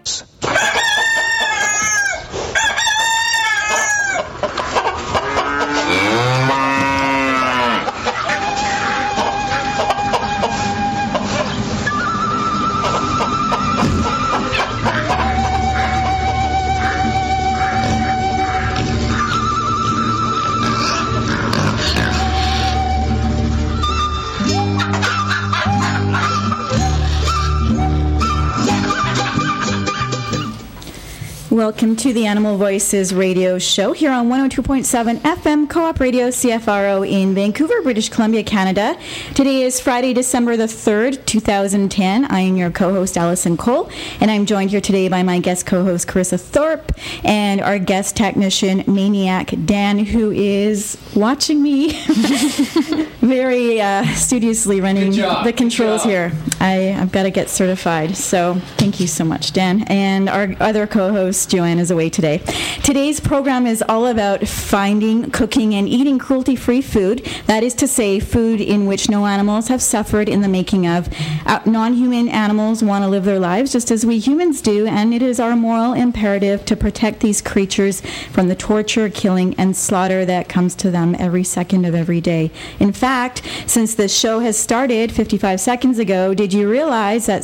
Welcome to the Animal Voices radio show here on 102.7 FM Co-op Radio CFRO in Vancouver, British Columbia, Canada. Today is Friday, December the 3rd, 2010. I am your co-host, Allison Cole, and I'm joined here today by my guest co-host, Carissa Thorpe, and our guest technician, Maniac Dan, who is watching me very studiously running the controls here. I've got to get certified, so thank you so much, Dan. And our other co-host, Joanne, is away today. Today's program is all about finding, cooking, and eating cruelty-free food. That is to say, food in which no animals have suffered in the making of. Non-human animals want to live their lives just as we humans do, and it is our moral imperative to protect these creatures from the torture, killing, and slaughter that comes to them every second of every day. In fact, since this show has started 55 seconds ago, did you realize that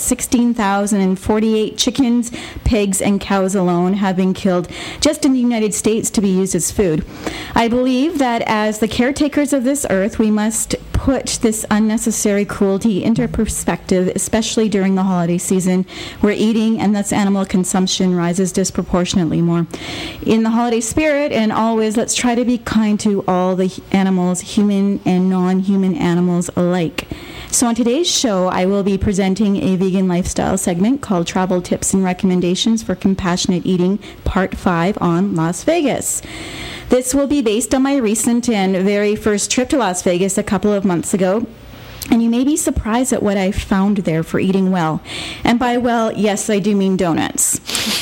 16,048 chickens, pigs, and cows alone have been killed just in the United States to be used as food? I believe that as the caretakers of this earth, we must put this unnecessary cruelty into perspective, especially during the holiday season, where eating and thus animal consumption rises disproportionately more. In the holiday spirit, and always, let's try to be kind to all the animals, human and non-human animals alike. So on today's show, I will be presenting a vegan lifestyle segment called Travel Tips and Recommendations for Compassionate Eating, Part 5 on Las Vegas. This will be based on my recent and very first trip to Las Vegas a couple of months ago. And you may be surprised at what I found there for eating well. And by well, yes, I do mean donuts.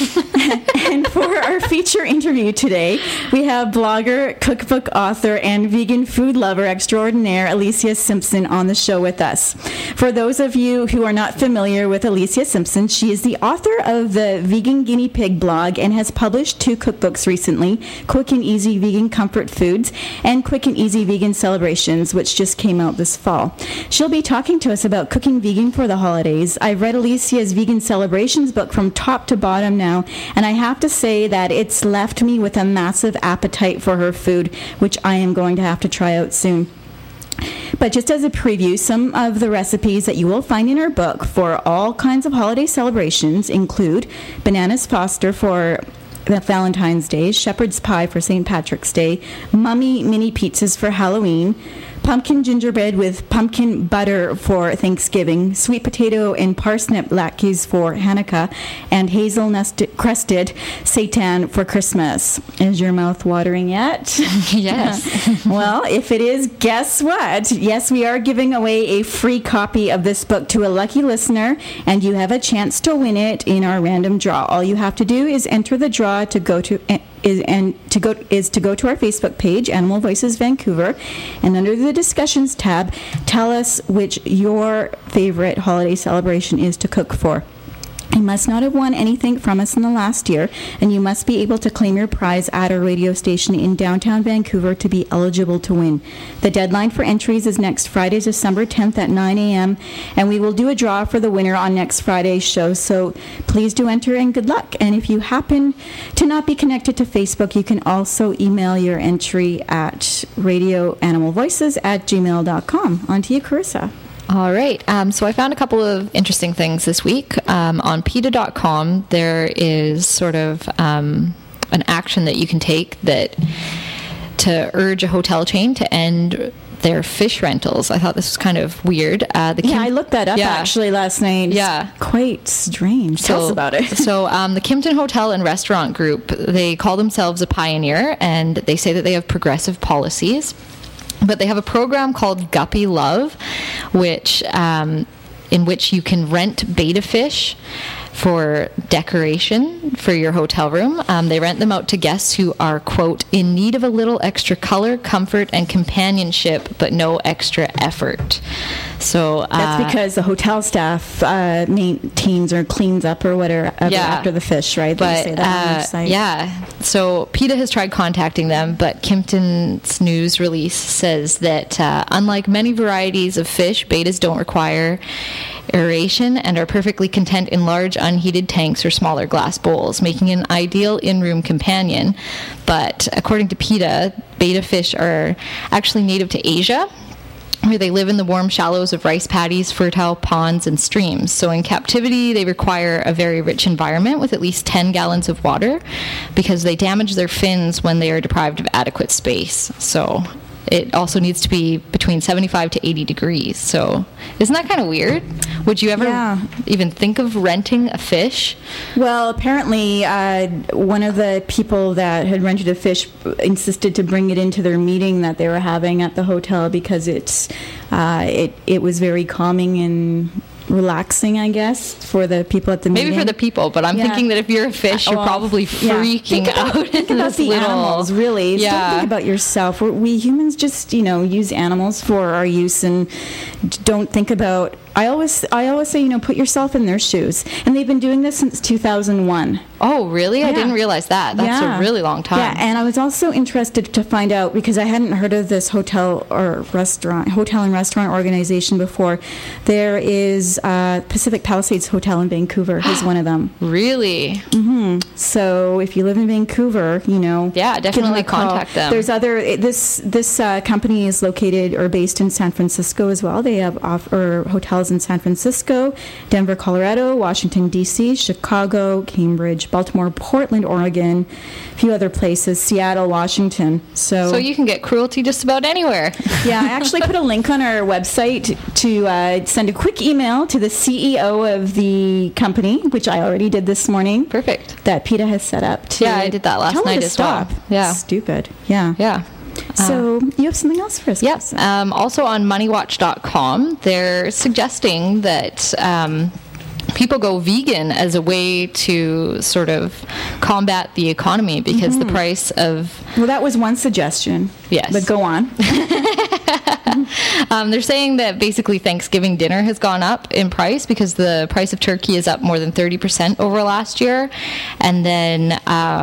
And for our feature interview today, we have blogger, cookbook author, and vegan food lover extraordinaire Alicia Simpson on the show with us. For those of you who are not familiar with Alicia Simpson, she is the author of the Vegan Guinea Pig blog and has published 2 cookbooks recently, Quick and Easy Vegan Comfort Foods and Quick and Easy Vegan Celebrations, which just came out this fall. She'll be talking to us about cooking vegan for the holidays. I've read Alicia's Vegan Celebrations book from top to bottom now, and I have to say that it's left me with a massive appetite for her food, which I am going to have to try out soon. But just as a preview, some of the recipes that you will find in her book for all kinds of holiday celebrations include bananas Foster for Valentine's Day, shepherd's pie for St. Patrick's Day, mummy mini pizzas for Halloween, pumpkin gingerbread with pumpkin butter for Thanksgiving, sweet potato and parsnip latkes for Hanukkah, and hazelnut-crusted seitan for Christmas. Is your mouth watering yet? Yes. Well, if it is, guess what? Yes, we are giving away a free copy of this book to a lucky listener, and you have a chance to win it in our random draw. All you have to do is enter the draw to go to to go to our Facebook page, Animal Voices Vancouver, and under the discussions tab, tell us which your favorite holiday celebration is to cook for. You must not have won anything from us in the last year, and you must be able to claim your prize at our radio station in downtown Vancouver to be eligible to win. The deadline for entries is next Friday, December 10th at 9 a.m., and we will do a draw for the winner on next Friday's show, so please do enter and good luck. And if you happen to not be connected to Facebook, you can also email your entry at radioanimalvoices@gmail.com. On to you, Carissa. All right. So I found a couple of interesting things this week. On PETA.com, there is sort of an action that you can take to urge a hotel chain to end their fish rentals. I thought this was kind of weird. I looked that up actually last night. Yeah. It's quite strange. Tell us about it. So the Kimpton Hotel and Restaurant Group, they call themselves a pioneer, and they say that they have progressive policies. But they have a program called Guppy Love, in which you can rent betta fish for decoration for your hotel room. They rent them out to guests who are, quote, in need of a little extra color, comfort, and companionship, but no extra effort. So that's because the hotel staff maintains or cleans up or whatever after the fish, right? But they say that on their site. yeah, so PETA has tried contacting them, but Kimpton's news release says that unlike many varieties of fish, bettas don't require aeration and are perfectly content in large unheated tanks or smaller glass bowls, making an ideal in-room companion. But according to PETA, betta fish are actually native to Asia, where they live in the warm shallows of rice paddies, fertile ponds, and streams. So in captivity, they require a very rich environment with at least 10 gallons of water because they damage their fins when they are deprived of adequate space. So it also needs to be between 75 to 80 degrees. So isn't that kind of weird? Would you ever even think of renting a fish? Well, apparently one of the people that had rented a fish insisted to bring it into their meeting that they were having at the hotel because it was very calming and relaxing, I guess, for the people at the meeting. Maybe for the people, but I'm thinking that if you're a fish, you're probably freaking out. Think about the animals, really. Yeah. Don't think about yourself. We humans just, use animals for our use and don't think about... I always say, put yourself in their shoes. And they've been doing this since 2001. Oh, really? Yeah. I didn't realize that. That's a really long time. Yeah, and I was also interested to find out, because I hadn't heard of this hotel and restaurant organization before. There is Pacific Palisades Hotel in Vancouver is one of them. Really? Mm-hmm. So if you live in Vancouver, yeah, definitely contact them. There's this company is located or based in San Francisco as well. They have hotels in San Francisco, Denver, Colorado, Washington, D.C., Chicago, Cambridge, Baltimore, Portland, Oregon, a few other places, Seattle, Washington. So you can get cruelty just about anywhere. Yeah, I actually put a link on our website to send a quick email to the CEO of the company, which I already did this morning. Perfect. That PETA has set up. Yeah, I did that last night as well. Yeah. Stupid. Yeah. Yeah. So you have something else for us? Yes. Also on moneywatch.com, they're suggesting that people go vegan as a way to sort of combat the economy because the price of... Well, that was one suggestion. Yes. But go on. They're saying that basically Thanksgiving dinner has gone up in price because the price of turkey is up more than 30% over last year. And then...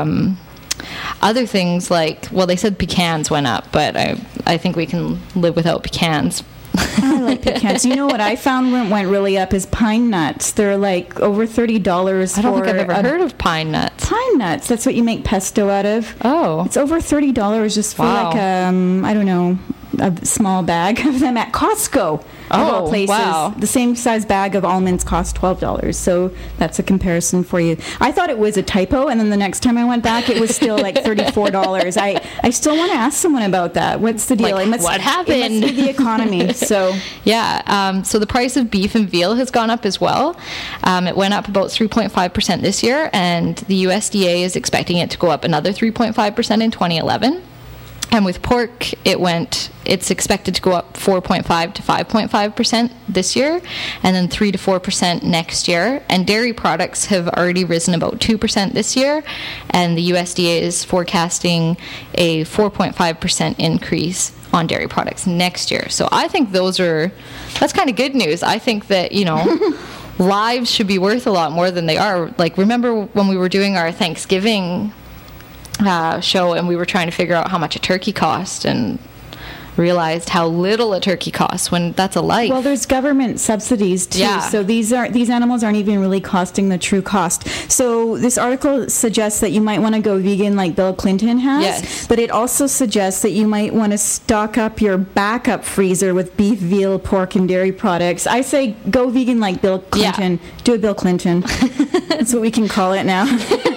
other things like, well, they said pecans went up, but I think we can live without pecans. I like pecans. You know what I found went really up is pine nuts. They're like over $30 I don't think I've ever heard of pine nuts. Pine nuts. That's what you make pesto out of. Oh. It's over $30 just for like I don't know, a small bag of them at Costco. Of all places. Wow. The same size bag of almonds cost $12. So that's a comparison for you. I thought it was a typo, and then the next time I went back, it was still like $34. I still want to ask someone about that. What's the deal? Like, what happened? It must be the economy. So yeah. So the price of beef and veal has gone up as well. It went up about 3.5% this year, and the USDA is expecting it to go up another 3.5% in 2011. And with pork, it's expected to go up 4.5 to 5.5% this year, and then 3 to 4% next year. And dairy products have already risen about 2% this year, and the USDA is forecasting a 4.5% increase on dairy products next year. So I think that's kind of good news. I think that, lives should be worth a lot more than they are. Like, remember when we were doing our Thanksgiving show and we were trying to figure out how much a turkey cost and realized how little a turkey costs when that's a life. Well, there's government subsidies too. Yeah. So these animals aren't even really costing the true cost. So this article suggests that you might want to go vegan like Bill Clinton has. Yes. But it also suggests that you might want to stock up your backup freezer with beef, veal, pork, and dairy products. I say go vegan like Bill Clinton. Yeah. Do a Bill Clinton. That's what we can call it now.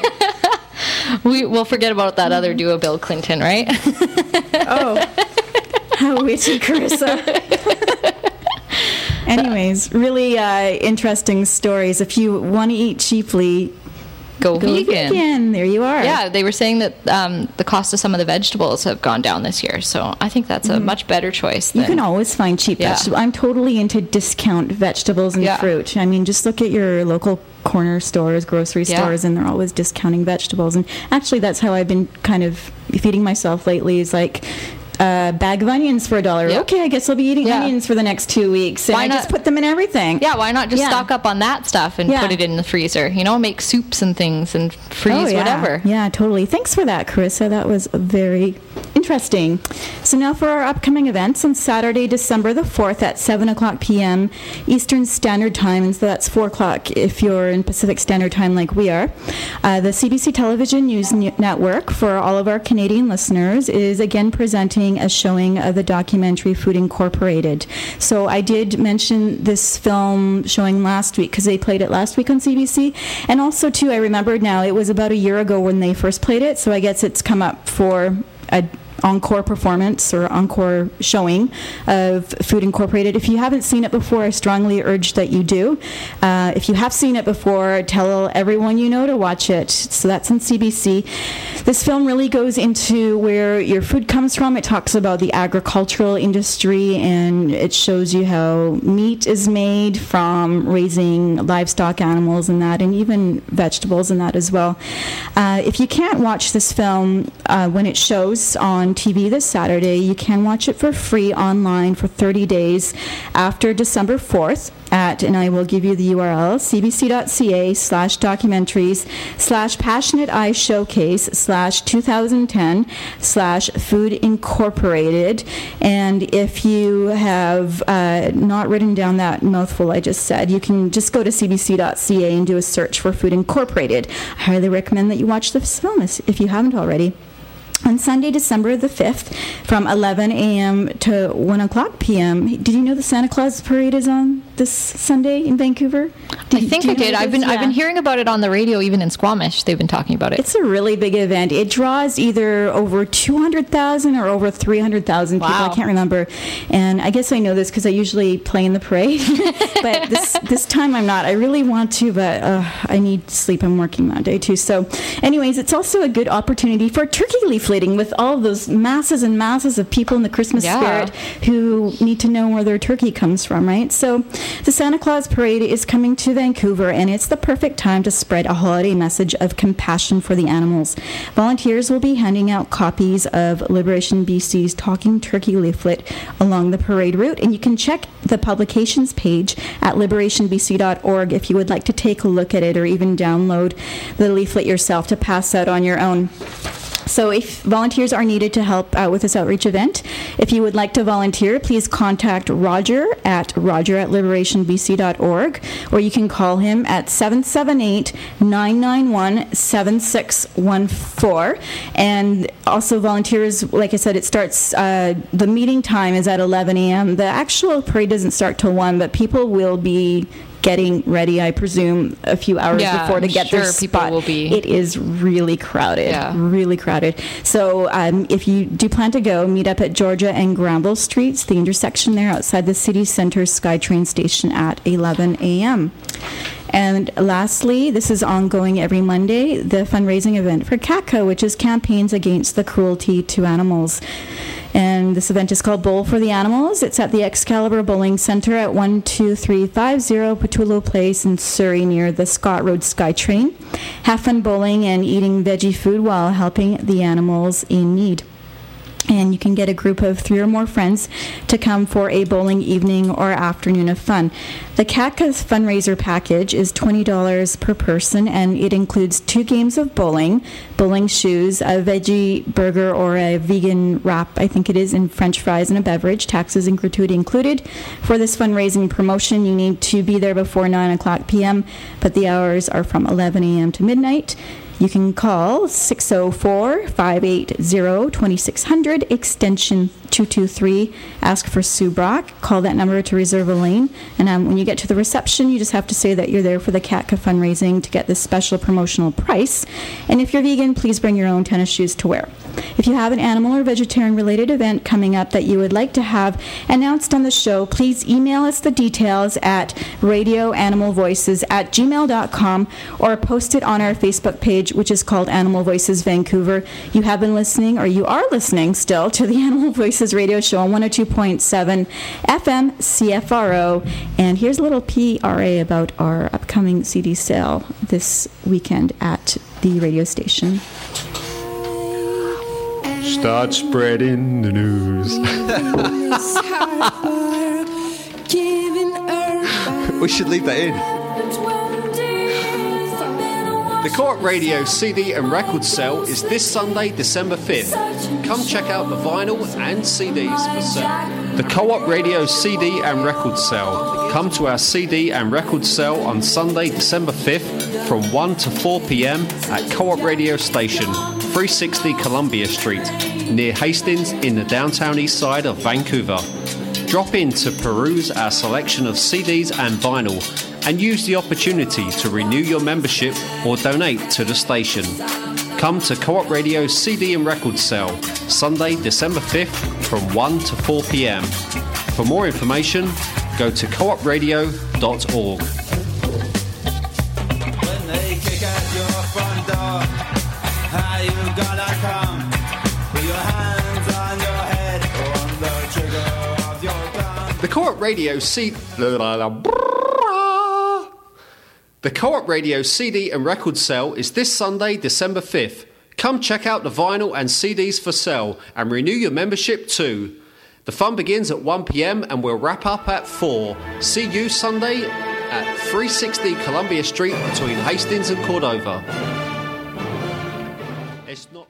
We'll forget about that other duo, Bill Clinton, right? Oh, how witty, Carissa. Anyways, really interesting stories. If you want to eat cheaply, Go vegan. There you are. Yeah, they were saying that the cost of some of the vegetables have gone down this year, so I think that's a much better choice. You can always find cheap vegetables. I'm totally into discount vegetables and fruit. I mean, just look at your local corner stores, grocery stores, and they're always discounting vegetables. And actually, that's how I've been kind of feeding myself lately, is like bag of onions for $1. Yep. Okay, I guess I'll be eating onions for the next 2 weeks. And I just put them in everything. Yeah, why not just stock up on that stuff and put it in the freezer? You know, make soups and things and freeze whatever. Yeah, totally. Thanks for that, Carissa. That was very interesting. So now for our upcoming events on Saturday, December the 4th at 7 o'clock p.m. Eastern Standard Time, and so that's 4 o'clock if you're in Pacific Standard Time like we are. The CBC Television News Network, for all of our Canadian listeners, is again presenting a showing of the documentary Food Incorporated. So I did mention this film showing last week because they played it last week on CBC. And also, too, I remembered now, it was about a year ago when they first played it, so I guess it's come up for a encore performance or encore showing of Food Incorporated. If you haven't seen it before, I strongly urge that you do. If you have seen it before, tell everyone you know to watch it. So that's on CBC. This film really goes into where your food comes from. It talks about the agricultural industry, and it shows you how meat is made from raising livestock animals and that, and even vegetables and that as well. If you can't watch this film when it shows on TV this Saturday, you can watch it for free online for 30 days after December 4th at, and I will give you the URL, cbc.ca/documentaries/Passionate Eye Showcase/2010/Food Incorporated. And if you have not written down that mouthful I just said, you can just go to cbc.ca and do a search for Food Incorporated. I highly recommend that you watch this film if you haven't already. On Sunday, December the 5th, from 11 a.m. to 1 o'clock p.m. Did you know the Santa Claus Parade is on this Sunday in Vancouver? I think I did. I've been hearing about it on the radio, even in Squamish. They've been talking about it. It's a really big event. It draws either over 200,000 or over 300,000 people. I can't remember. And I guess I know this because I usually play in the parade. But this time I'm not. I really want to, but I need sleep. I'm working that day too. So anyways, it's also a good opportunity for turkey leafleting with all those masses and masses of people in the Christmas spirit who need to know where their turkey comes from, right? So the Santa Claus Parade is coming to Vancouver, and it's the perfect time to spread a holiday message of compassion for the animals. Volunteers will be handing out copies of Liberation BC's Talking Turkey leaflet along the parade route, and you can check the publications page at liberationbc.org if you would like to take a look at it or even download the leaflet yourself to pass out on your own. So if volunteers are needed to help out with this outreach event, if you would like to volunteer, please contact Roger at liberationbc.org, or you can call him at 778-991-7614. And also volunteers, like I said, it starts, the meeting time is at 11 a.m. The actual parade doesn't start till 1, but people will be getting ready, I presume, a few hours before to get their spot. It is really crowded, really crowded. So if you do plan to go, meet up at Georgia and Granville Streets, the intersection there outside the city center SkyTrain station at 11 a.m. And lastly, this is ongoing every Monday, the fundraising event for CATCA, which is Campaigns Against the Cruelty to Animals. And this event is called Bowl for the Animals. It's at the Excalibur Bowling Center at 12350 Petullo Place in Surrey near the Scott Road SkyTrain. Have fun bowling and eating veggie food while helping the animals in need. And you can get a group of 3 or more friends to come for a bowling evening or afternoon of fun. The CATCA's fundraiser package is $20 per person, and it includes 2 games of bowling shoes, a veggie burger or a vegan wrap, I think it is, and French fries and a beverage, taxes and gratuity included. For this fundraising promotion, you need to be there before 9 o'clock p.m., but the hours are from 11 a.m. to midnight. You can call 604-580-2600, extension 223. Ask for Sue Brock. Call that number to reserve a lane. And when you get to the reception, you just have to say that you're there for the CATCA fundraising to get this special promotional price. And if you're vegan, please bring your own tennis shoes to wear. If you have an animal or vegetarian-related event coming up that you would like to have announced on the show, please email us the details at radioanimalvoices@gmail.com or post it on our Facebook page, which is called Animal Voices Vancouver. You have been listening, or you are listening still, to the Animal Voices radio show on 102.7 FM CFRO. And here's a little PRA about our upcoming CD sale this weekend at the radio station. Start spreading the news. We should leave that in. The Co-op Radio CD and record sale is this Sunday, December 5th. Come check out the vinyl and CDs for sale. The Co-op Radio CD and record sale. Come to our CD and record sale on Sunday, December 5th from 1 to 4 p.m. at Co-op Radio Station, 360 Columbia Street, near Hastings in the downtown east side of Vancouver. Drop in to peruse our selection of CDs and vinyl and use the opportunity to renew your membership or donate to the station. Come to Co-op Radio CD and record sale, Sunday, December 5th from 1 to 4 p.m. For more information, go to coopradio.org. When they kick at your front door, how you gonna come? Put your hands on your head, on the trigger of your gun. The Co-op Radio The Co-op Radio CD and record sale is this Sunday, December 5th. Come check out the vinyl and CDs for sale and renew your membership too. The fun begins at 1 p.m. and will wrap up at 4. See you Sunday at 360 Columbia Street between Hastings and Cordova. It's not...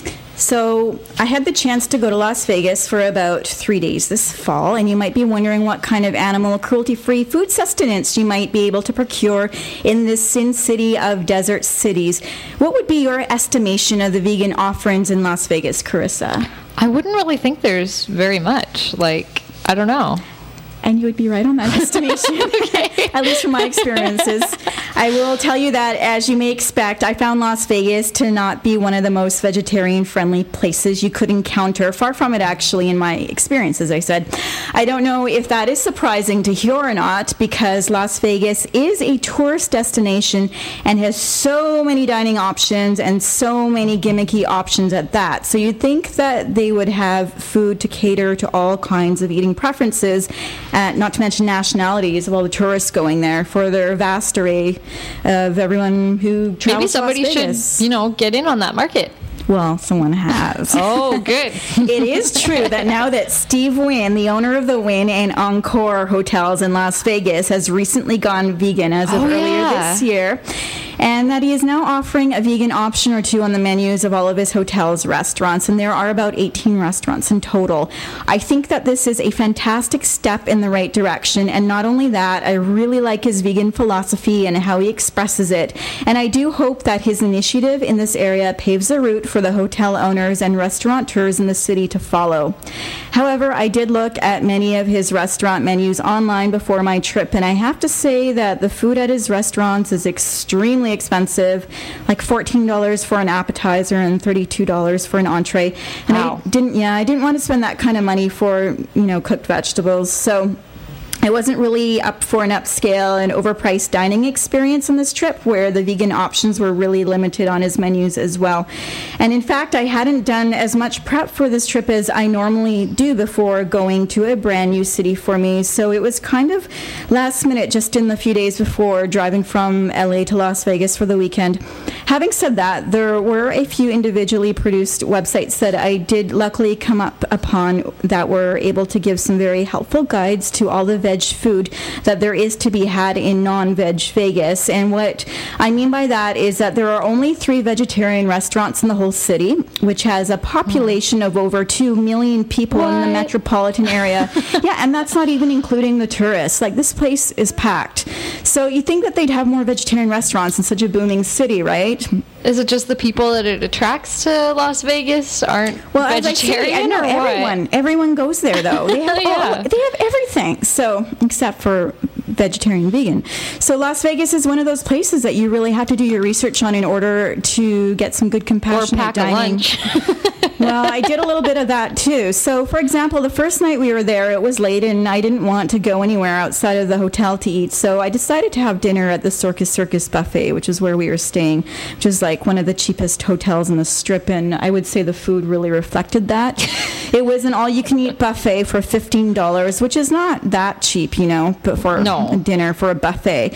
So I had the chance to go to Las Vegas for about 3 days this fall, and you might be wondering what kind of animal cruelty-free food sustenance you might be able to procure in this Sin City of desert cities. What would be your estimation of the vegan offerings in Las Vegas, Carissa? I wouldn't really think there's very much. Like, I don't know. And you would be right on that estimation, at least from my experiences. I will tell you that, as you may expect, I found Las Vegas to not be one of the most vegetarian-friendly places you could encounter. Far from it, actually, in my experience, as I said. I don't know if that is surprising to hear or not, because Las Vegas is a tourist destination and has so many dining options and so many gimmicky options at that. So you'd think that they would have food to cater to all kinds of eating preferences, not to mention nationalities of all the tourists going there for their vast array of everyone who travels to Las Vegas. Maybe somebody should, get in on that market. Well, someone has. Oh, good. It is true that now that Steve Wynn, the owner of the Wynn and Encore hotels in Las Vegas, has recently gone vegan as of earlier this year, and that he is now offering a vegan option or two on the menus of all of his hotels' restaurants, and there are about 18 restaurants in total. I think that this is a fantastic step in the right direction, and not only that, I really like his vegan philosophy and how he expresses it, and I do hope that his initiative in this area paves the route for the hotel owners and restaurateurs in the city to follow. However, I did look at many of his restaurant menus online before my trip, and I have to say that the food at his restaurants is extremely expensive, like $14 for an appetizer and $32 for an entree. And wow. I didn't want to spend that kind of money for, cooked vegetables. So I wasn't really up for an upscale and overpriced dining experience on this trip, where the vegan options were really limited on his menus as well. And in fact, I hadn't done as much prep for this trip as I normally do before going to a brand new city for me. So it was kind of last minute, just in the few days before driving from LA to Las Vegas for the weekend. Having said that, there were a few individually produced websites that I did luckily come up upon that were able to give some very helpful guides to all the veg food that there is to be had in non-veg Vegas. And what I mean by that is that there are only 3 vegetarian restaurants in the whole city, which has a population of over 2 million people in the metropolitan area. Yeah, and that's not even including the tourists. Like, this place is packed. So you think that they'd have more vegetarian restaurants in such a booming city, right? right? Is it just the people that it attracts to Las Vegas aren't vegetarian, or what? Everyone goes there, though. They have they have everything. So, except for vegetarian, vegan. So Las Vegas is one of those places that you really have to do your research on in order to get some good compassionate dining. Or pack a lunch. Well, I did a little bit of that too. So, for example, the first night we were there, it was late and I didn't want to go anywhere outside of the hotel to eat. So I decided to have dinner at the Circus Buffet, which is where we were staying, which is like one of the cheapest hotels in the Strip. And I would say the food really reflected that. It was an all-you-can-eat buffet for $15, which is not that cheap, but for dinner for a buffet.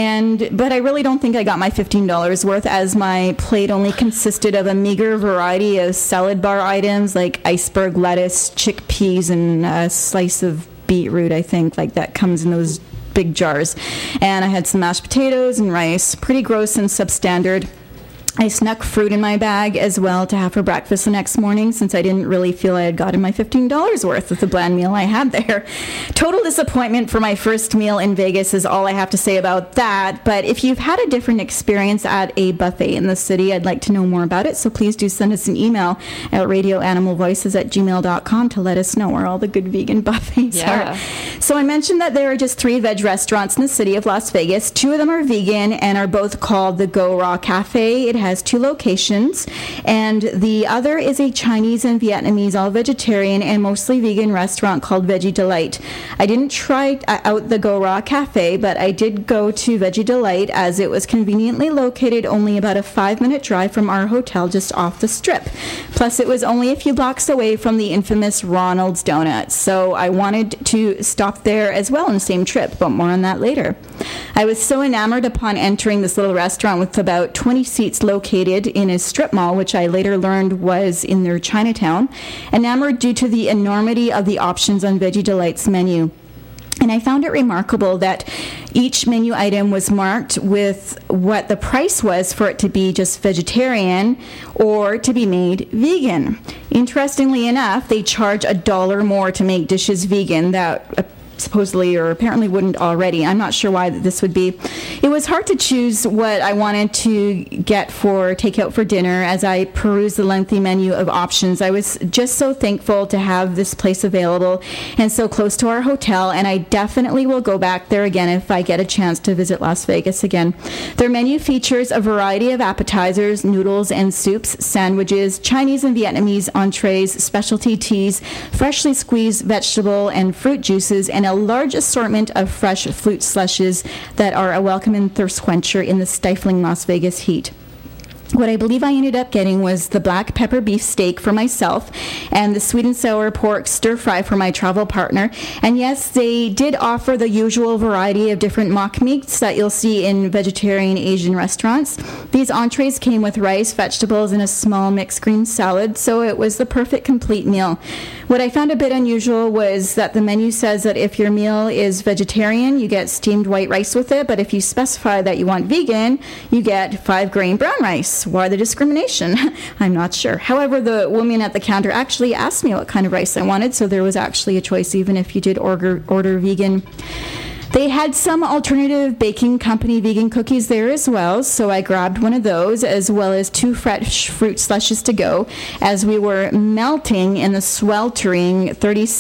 But I really don't think I got my $15 worth, as my plate only consisted of a meager variety of salad bar items like iceberg lettuce, chickpeas, and a slice of beetroot, I think, like that comes in those big jars. And I had some mashed potatoes and rice, pretty gross and substandard. I snuck fruit in my bag as well to have for breakfast the next morning, since I didn't really feel I had gotten my $15 worth of the bland meal I had there. Total disappointment for my first meal in Vegas is all I have to say about that. But if you've had a different experience at a buffet in the city, I'd like to know more about it. So please do send us an email at radioanimalvoices@gmail.com to let us know where all the good vegan buffets are. So I mentioned that there are just 3 veg restaurants in the city of Las Vegas. 2 of them are vegan and are both called the Go Raw Cafe. It has 2 locations, and the other is a Chinese and Vietnamese all-vegetarian and mostly vegan restaurant called Veggie Delight. I didn't try out the Go Raw Cafe, but I did go to Veggie Delight, as it was conveniently located only about a 5-minute drive from our hotel just off the Strip. Plus, it was only a few blocks away from the infamous Ronald's Donuts, so I wanted to stop there as well on the same trip, but more on that later. I was so enamored upon entering this little restaurant with about 20 seats located in a strip mall, which I later learned was in their Chinatown, enamored due to the enormity of the options on Veggie Delight's menu. And I found it remarkable that each menu item was marked with what the price was for it to be just vegetarian or to be made vegan. Interestingly enough, they charge $1 more to make dishes vegan that supposedly or apparently wouldn't already. I'm not sure why this would be. It was hard to choose what I wanted to get for takeout for dinner as I perused the lengthy menu of options. I was just so thankful to have this place available and so close to our hotel, and I definitely will go back there again if I get a chance to visit Las Vegas again. Their menu features a variety of appetizers, noodles and soups, sandwiches, Chinese and Vietnamese entrees, specialty teas, freshly squeezed vegetable and fruit juices, and a large assortment of fresh fruit slushes that are a welcome and thirst quencher in the stifling Las Vegas heat. What I believe I ended up getting was the black pepper beef steak for myself and the sweet and sour pork stir fry for my travel partner. And yes, they did offer the usual variety of different mock meats that you'll see in vegetarian Asian restaurants. These entrees came with rice, vegetables, and a small mixed green salad, so it was the perfect complete meal. What I found a bit unusual was that the menu says that if your meal is vegetarian, you get steamed white rice with it, but if you specify that you want vegan, you get 5-grain brown rice. Why the discrimination? I'm not sure. However, the woman at the counter actually asked me what kind of rice I wanted, so there was actually a choice even if you did order vegan. They had some alternative baking company vegan cookies there as well, so I grabbed one of those, as well as 2 fresh fruit slushes to go, as we were melting in the sweltering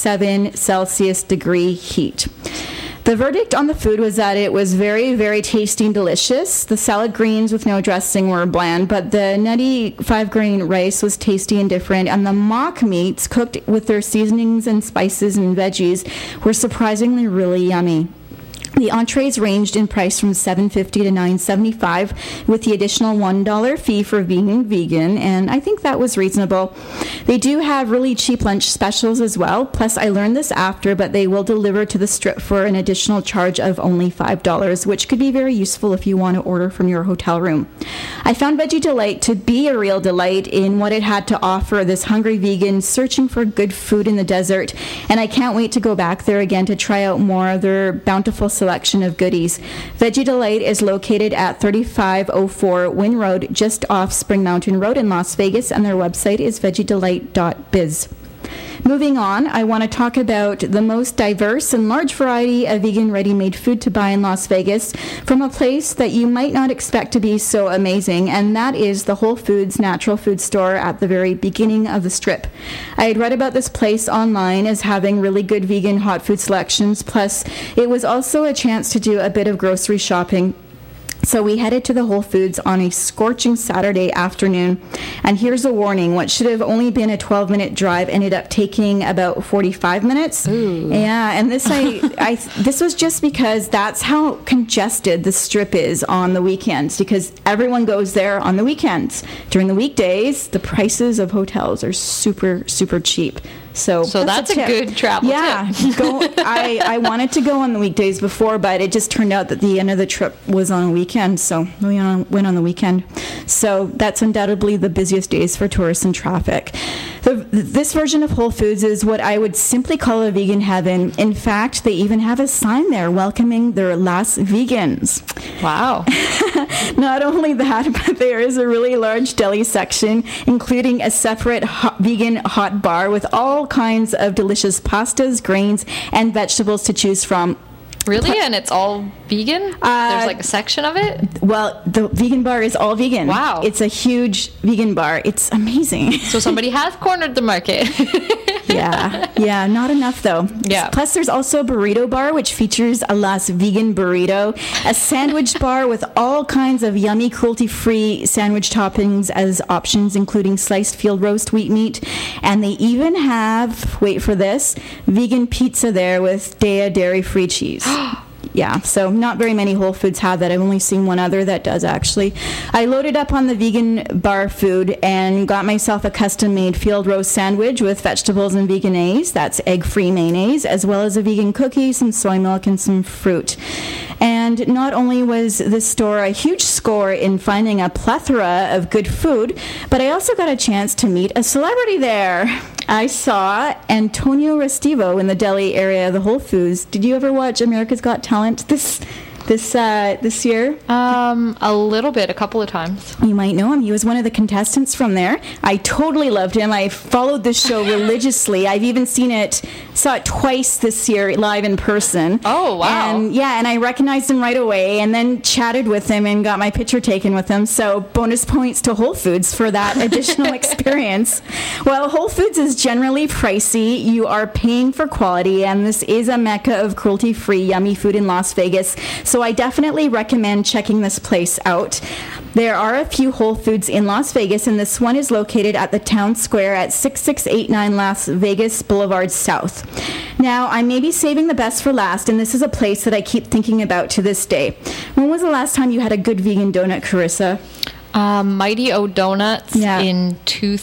37 Celsius degree heat. The verdict on the food was that it was very, very tasty and delicious. The salad greens with no dressing were bland, but the nutty 5-grain rice was tasty and different, and the mock meats cooked with their seasonings and spices and veggies were surprisingly really yummy. The entrees ranged in price from $7.50 to $9.75, with the additional $1 fee for being vegan, and I think that was reasonable. They do have really cheap lunch specials as well. Plus, I learned this after, but they will deliver to the Strip for an additional charge of only $5, which could be very useful if you want to order from your hotel room. I found Veggie Delight to be a real delight in what it had to offer this hungry vegan searching for good food in the desert, and I can't wait to go back there again to try out more of their bountiful selection of goodies. Veggie Delight is located at 3504 Wynn Road, just off Spring Mountain Road in Las Vegas, and their website is veggiedelight.biz. Moving on, I want to talk about the most diverse and large variety of vegan ready-made food to buy in Las Vegas from a place that you might not expect to be so amazing, and that is the Whole Foods Natural Food Store at the very beginning of the Strip. I had read about this place online as having really good vegan hot food selections, plus it was also a chance to do a bit of grocery shopping. So we headed to the Whole Foods on a scorching Saturday afternoon. And here's a warning. What should have only been a 12-minute drive ended up taking about 45 minutes. Ooh. Yeah, and this this was just because that's how congested the Strip is on the weekends, because everyone goes there on the weekends. During the weekdays, the prices of hotels are super, super cheap. So that's a good travel tip. I wanted to go on the weekdays before, but it just turned out that the end of the trip was on a weekend, so we went on the weekend. So that's undoubtedly the busiest days for tourists and traffic. This version of Whole Foods is what I would simply call a vegan heaven. In fact, they even have a sign there welcoming their last vegans. Wow. Not only that, but there is a really large deli section, including a separate vegan hot bar with all kinds of delicious pastas, grains, and vegetables to choose from. Really? And it's all vegan? There's like a section of it? Well, the vegan bar is all vegan. Wow. It's a huge vegan bar. It's amazing. So somebody has cornered the market. Yeah, not enough though. Yeah. Plus there's also a burrito bar, which features a Las Vegan burrito, a sandwich bar with all kinds of yummy cruelty-free sandwich toppings as options, including sliced field roast wheat meat, and they even have, wait for this, vegan pizza there with Daiya dairy-free cheese. Yeah, so not very many Whole Foods have that. I've only seen one other that does, actually. I loaded up on the vegan bar food and got myself a custom-made field roast sandwich with vegetables and veganese. That's egg-free mayonnaise, as well as a vegan cookie, some soy milk, and some fruit. And not only was this store a huge score in finding a plethora of good food, but I also got a chance to meet a celebrity there. I saw Antonio Restivo in the deli area of the Whole Foods. Did you ever watch America's Got Talent this year? A little bit, a couple of times. You might know him. He was one of the contestants from there. I totally loved him. I followed this show religiously. I've even saw it twice this year live in person. Oh, wow. And I recognized him right away and then chatted with him and got my picture taken with him. So bonus points to Whole Foods for that additional experience. Well, Whole Foods is generally pricey. You are paying for quality, and this is a mecca of cruelty-free, yummy food in Las Vegas. So I definitely recommend checking this place out. There are a few Whole Foods in Las Vegas, and this one is located at the Town Square at 6689 Las Vegas Boulevard South. Now, I may be saving the best for last, and this is a place that I keep thinking about to this day. When was the last time you had a good vegan donut, Carissa? Mighty O Donuts in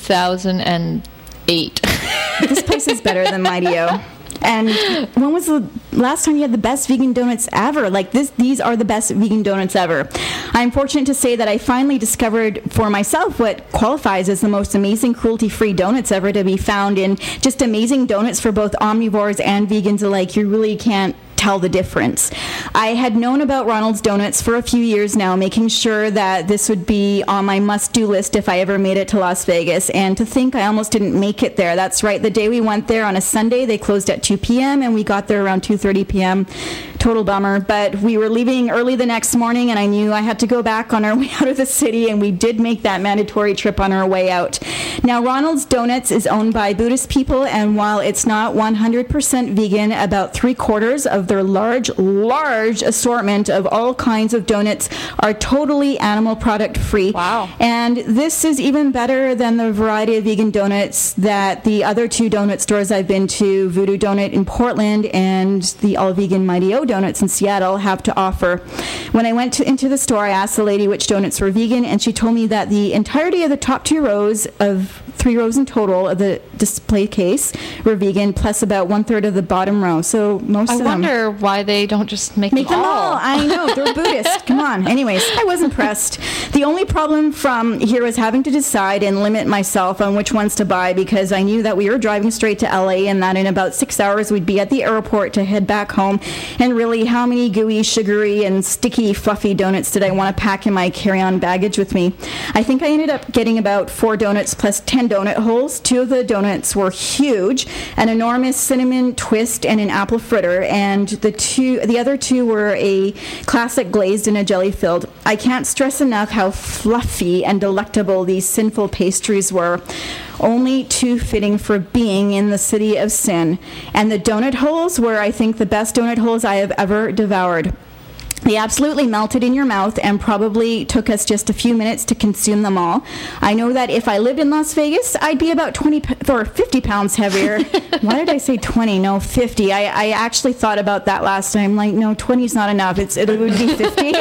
2008. This place is better than Mighty O. And when was the last time you had the best vegan donuts ever? These are the best vegan donuts ever. I'm fortunate to say that I finally discovered for myself what qualifies as the most amazing cruelty-free donuts ever to be found in just amazing donuts for both omnivores and vegans alike. You really can't tell the difference. I had known about Ronald's Donuts for a few years now, making sure that this would be on my must-do list if I ever made it to Las Vegas, and to think I almost didn't make it there. That's right, the day we went there on a Sunday, they closed at 2 p.m. and we got there around 2:30 p.m. Total bummer, but we were leaving early the next morning and I knew I had to go back on our way out of the city, and we did make that mandatory trip on our way out. Now, Ronald's Donuts is owned by Buddhist people, and while it's not 100% vegan, about 3/4 of their large assortment of all kinds of donuts are totally animal product free. Wow. And this is even better than the variety of vegan donuts that the other two donut stores I've been to, Voodoo Donut in Portland and the all vegan Mighty O Donuts in Seattle, have to offer. When I went into the store, I asked the lady which donuts were vegan, and she told me that the entirety of the top 2 rows of 3 rows in total of the display case were vegan, plus about 1/3 of the bottom row. So most of them. I wonder wonder why they don't just make them all. I know, they're Buddhist. Come on. Anyways, I was impressed. The only problem from here was having to decide and limit myself on which ones to buy, because I knew that we were driving straight to LA and that in about 6 hours we'd be at the airport to head back home. And really, how many gooey, sugary, and sticky, fluffy donuts did I want to pack in my carry-on baggage with me? I think I ended up getting about 4 donuts plus 10 donut holes. 2 of the donuts were huge, an enormous cinnamon twist and an apple fritter, and the other 2 were a classic glazed and a jelly filled. I can't stress enough how fluffy and delectable these sinful pastries were, only too fitting for being in the city of sin. And the donut holes were, I think, the best donut holes I have ever devoured. They absolutely melted in your mouth and probably took us just a few minutes to consume them all. I know that if I lived in Las Vegas, I'd be about 50 pounds heavier. Why did I say 20? No, 50. I actually thought about that last time. Like, no, 20 is not enough. It would be 50.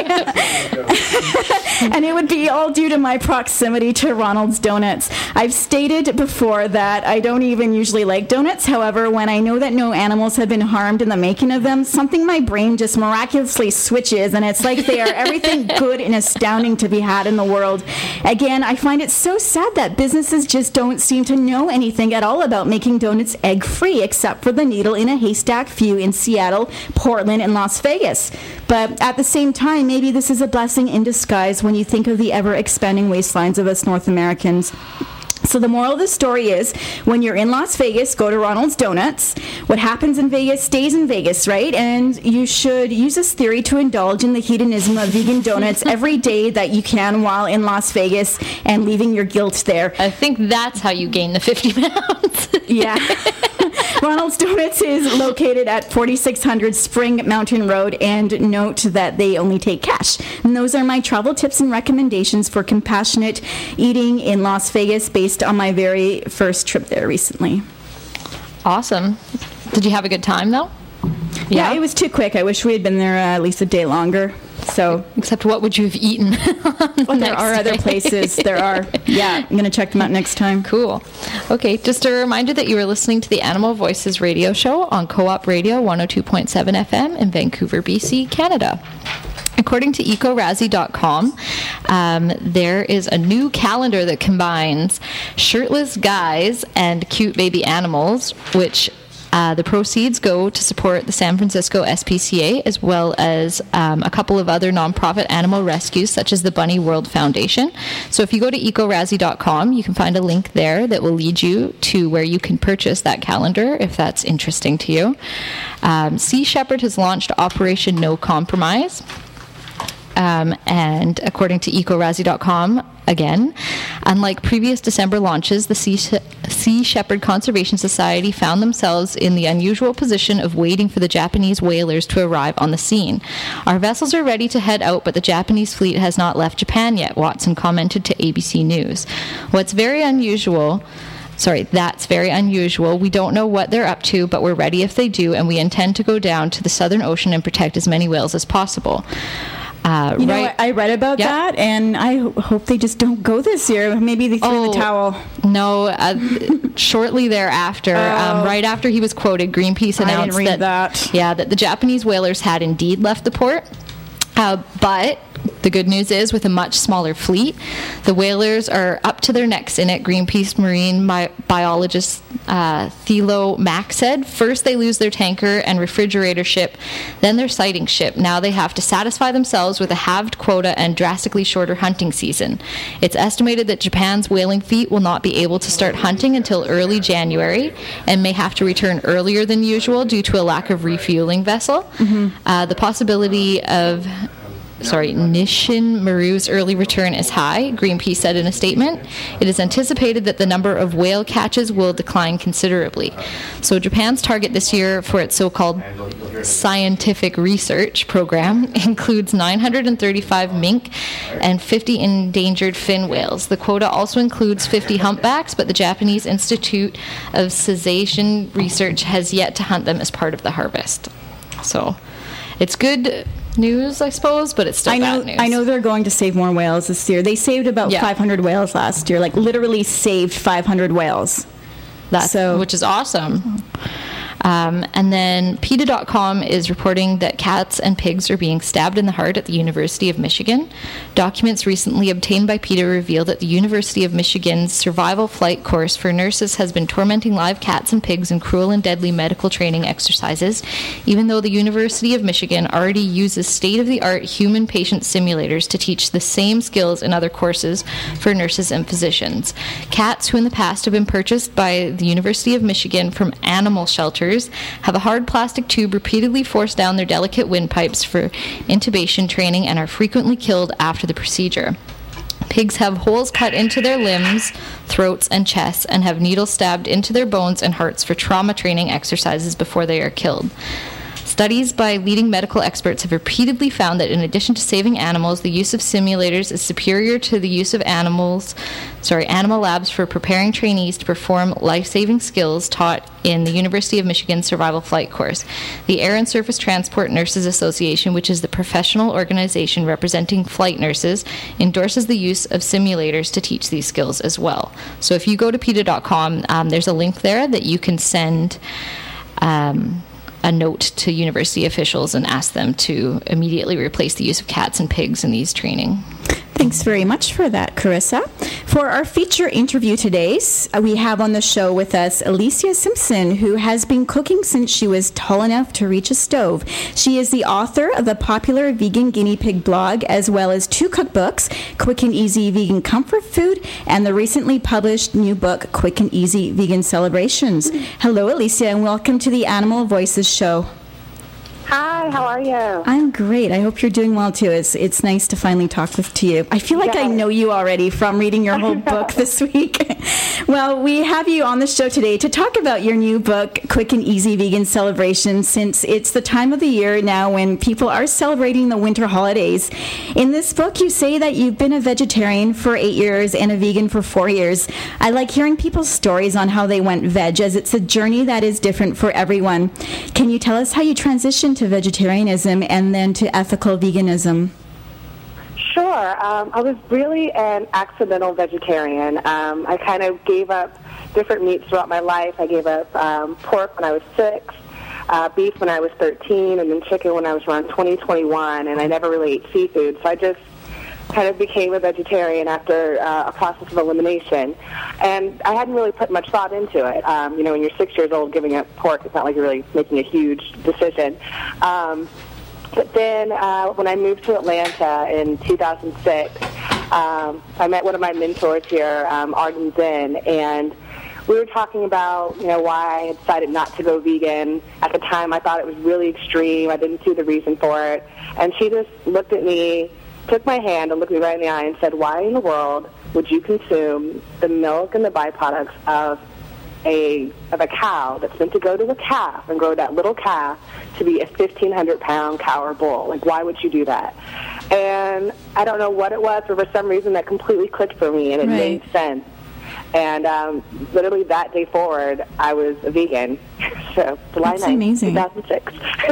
And it would be all due to my proximity to Ronald's Donuts. I've stated before that I don't even usually like donuts. However, when I know that no animals have been harmed in the making of them, something in my brain just miraculously switches, and it's like they are everything good and astounding to be had in the world. Again, I find it so sad that businesses just don't seem to know anything at all about making donuts egg-free, except for the needle in a haystack few in Seattle, Portland, and Las Vegas. But at the same time, maybe this is a blessing in disguise when you think of the ever-expanding waistlines of us North Americans. So the moral of the story is, when you're in Las Vegas, go to Ronald's Donuts. What happens in Vegas stays in Vegas, right? And you should use this theory to indulge in the hedonism of vegan donuts every day that you can while in Las Vegas and leaving your guilt there. I think that's how you gain the 50 pounds. Yeah. Ronald's Donuts is located at 4600 Spring Mountain Road, and note that they only take cash. And those are my travel tips and recommendations for compassionate eating in Las Vegas based on my very first trip there recently. Awesome. Did you have a good time, though? Yeah, it was too quick. I wish we had been there at least a day longer. So, except what would you have eaten? There are other places. There are. Yeah, I'm going to check them out next time. Cool. Okay, just a reminder that you are listening to the Animal Voices radio show on Co-op Radio 102.7 FM in Vancouver, BC, Canada. According to ecorazi.com, there is a new calendar that combines shirtless guys and cute baby animals, which the proceeds go to support the San Francisco SPCA, as well as a couple of other nonprofit animal rescues, such as the Bunny World Foundation. So if you go to ecorazi.com, you can find a link there that will lead you to where you can purchase that calendar, if that's interesting to you. Sea Shepherd has launched Operation No Compromise. And according to ecorazi.com, again, unlike previous December launches, the Sea Shepherd Conservation Society found themselves in the unusual position of waiting for the Japanese whalers to arrive on the scene. Our vessels are ready to head out, but the Japanese fleet has not left Japan yet, Watson commented to ABC News. That's very unusual. We don't know what they're up to, but we're ready if they do, and we intend to go down to the Southern Ocean and protect as many whales as possible. You know, I read about that, and I hope they just don't go this year. Maybe they threw in the towel. No, shortly thereafter, right after he was quoted, Greenpeace announced that the Japanese whalers had indeed left the port. But the good news is, with a much smaller fleet, the whalers are up to their necks in it. Greenpeace marine biologist Thilo Mack said, first they lose their tanker and refrigerator ship, then their sighting ship. Now they have to satisfy themselves with a halved quota and drastically shorter hunting season. It's estimated that Japan's whaling fleet will not be able to start hunting until early January and may have to return earlier than usual due to a lack of refueling vessel. Mm-hmm. The possibility of Nishin Maru's early return is high, Greenpeace said in a statement. It is anticipated that the number of whale catches will decline considerably. So Japan's target this year for its so-called scientific research program includes 935 mink and 50 endangered fin whales. The quota also includes 50 humpbacks, but the Japanese Institute of Cetacean Research has yet to hunt them as part of the harvest. So it's good news, I suppose, but it's still bad news. I know they're going to save more whales this year. They saved about 500 whales last year, like literally saved 500 whales. Which is awesome. And then PETA.com is reporting that cats and pigs are being stabbed in the heart at the University of Michigan. Documents recently obtained by PETA reveal that the University of Michigan's survival flight course for nurses has been tormenting live cats and pigs in cruel and deadly medical training exercises, even though the University of Michigan already uses state-of-the-art human patient simulators to teach the same skills in other courses for nurses and physicians. Cats who in the past have been purchased by the University of Michigan from animal shelters have a hard plastic tube repeatedly forced down their delicate windpipes for intubation training and are frequently killed after the procedure. Pigs have holes cut into their limbs, throats, and chests, and have needles stabbed into their bones and hearts for trauma training exercises before they are killed. Studies by leading medical experts have repeatedly found that in addition to saving animals, the use of simulators is superior to the use of animal labs for preparing trainees to perform life-saving skills taught in the University of Michigan survival flight course. The Air and Surface Transport Nurses Association, which is the professional organization representing flight nurses, endorses the use of simulators to teach these skills as well. So if you go to PETA.com, there's a link there that you can send a note to university officials and ask them to immediately replace the use of cats and pigs in these training. Thanks very much for that, Carissa. For our feature interview today, we have on the show with us Alicia Simpson, who has been cooking since she was tall enough to reach a stove. She is the author of the popular Vegan Guinea Pig blog, as well as 2 cookbooks, Quick and Easy Vegan Comfort Food, and the recently published new book, Quick and Easy Vegan Celebrations. Hello, Alicia, and welcome to the Animal Voices show. Hi, how are you? I'm great. I hope you're doing well, too. It's nice to finally talk to you. I feel like I know you already from reading your whole book this week. Well, we have you on the show today to talk about your new book, Quick and Easy Vegan Celebrations, since it's the time of the year now when people are celebrating the winter holidays. In this book, you say that you've been a vegetarian for 8 years and a vegan for 4 years. I like hearing people's stories on how they went veg, as it's a journey that is different for everyone. Can you tell us how you transitioned to vegetarianism and then to ethical veganism? Sure. I was really an accidental vegetarian. I kind of gave up different meats throughout my life. I gave up pork when I was 6, beef when I was 13, and then chicken when I was around 20, 21, and I never really ate seafood. So I just kind of became a vegetarian after a process of elimination. And I hadn't really put much thought into it. When you're 6 years old, giving up pork, it's not like you're really making a huge decision. But then when I moved to Atlanta in 2006, I met one of my mentors here, Arden Zinn, and we were talking about, why I had decided not to go vegan. At the time, I thought it was really extreme. I didn't see the reason for it. And she just looked at me, took my hand and looked me right in the eye and said, why in the world would you consume the milk and the byproducts of a cow that's meant to go to a calf and grow that little calf to be a 1,500-pound cow or bull? Like, why would you do that? And I don't know what it was, but for some reason that completely clicked for me, and it made sense. And literally that day forward, I was a vegan. So July 9th, 2006.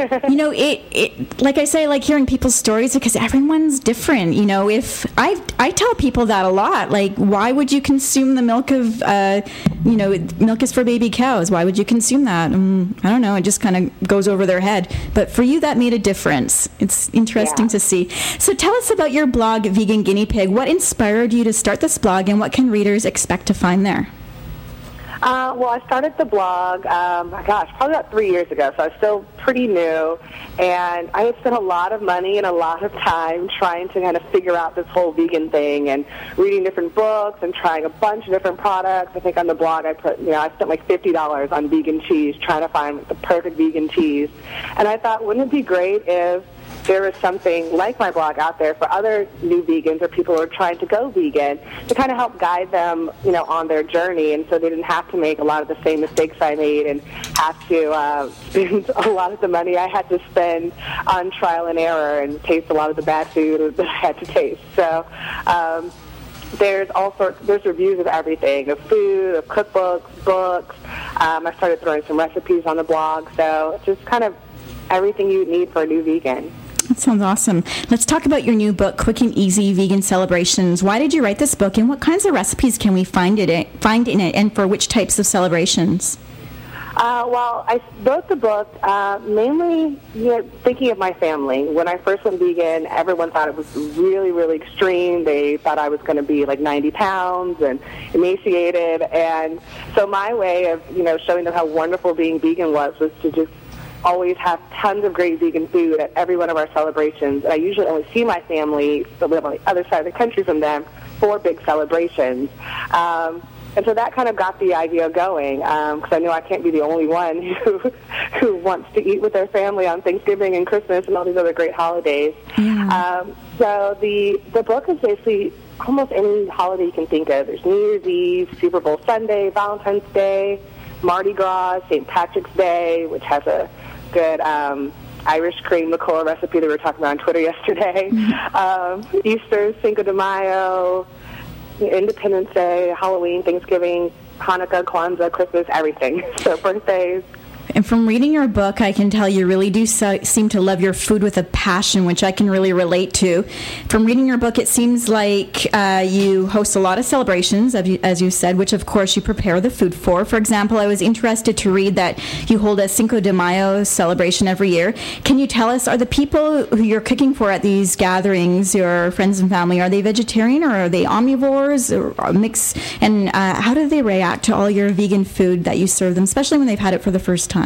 It like I say, I like hearing people's stories because everyone's different. If I tell people that a lot, like, why would you consume the milk of, milk is for baby cows. Why would you consume that? I don't know. It just kind of goes over their head. But for you, that made a difference. It's interesting to see. So tell us about your blog, Vegan Guinea Pig. What inspired you to start this blog, and what can readers expect to find there? Well, I started the blog, probably about 3 years ago, so I was still pretty new, and I had spent a lot of money and a lot of time trying to kind of figure out this whole vegan thing and reading different books and trying a bunch of different products. I think on the blog I spent like $50 on vegan cheese trying to find the perfect vegan cheese, and I thought, wouldn't it be great if there was something like my blog out there for other new vegans or people who are trying to go vegan to kind of help guide them, on their journey, and so they didn't have to make a lot of the same mistakes I made and have to spend a lot of the money I had to spend on trial and error and taste a lot of the bad food that I had to taste. So there's reviews of everything, of food, of cookbooks, books. I started throwing some recipes on the blog, so just kind of everything you need for a new vegan. That sounds awesome. Let's talk about your new book, Quick and Easy Vegan Celebrations. Why did you write this book, and what kinds of recipes can we find in it, and for which types of celebrations? Well, I wrote the book mainly thinking of my family. When I first went vegan, everyone thought it was really, really extreme. They thought I was going to be like 90 pounds and emaciated. And so my way of, showing them how wonderful being vegan was to just always have tons of great vegan food at every one of our celebrations. And I usually only see my family, so live on the other side of the country from them, for big celebrations. And so that kind of got the idea going, because I know I can't be the only one who wants to eat with their family on Thanksgiving and Christmas and all these other great holidays. Yeah. So the book is basically almost any holiday you can think of. There's New Year's Eve, Super Bowl Sunday, Valentine's Day, Mardi Gras, St. Patrick's Day, which has a good Irish cream liqueur recipe that we were talking about on Twitter yesterday. Easter, Cinco de Mayo, Independence Day, Halloween, Thanksgiving, Hanukkah, Kwanzaa, Christmas, everything. So birthdays. And from reading your book, I can tell you really do seem to love your food with a passion, which I can really relate to. From reading your book, it seems like you host a lot of celebrations, as you said, which, of course, you prepare the food for. For example, I was interested to read that you hold a Cinco de Mayo celebration every year. Can you tell us, are the people who you're cooking for at these gatherings, your friends and family, are they vegetarian or are they omnivores or a mix? And how do they react to all your vegan food that you serve them, especially when they've had it for the first time?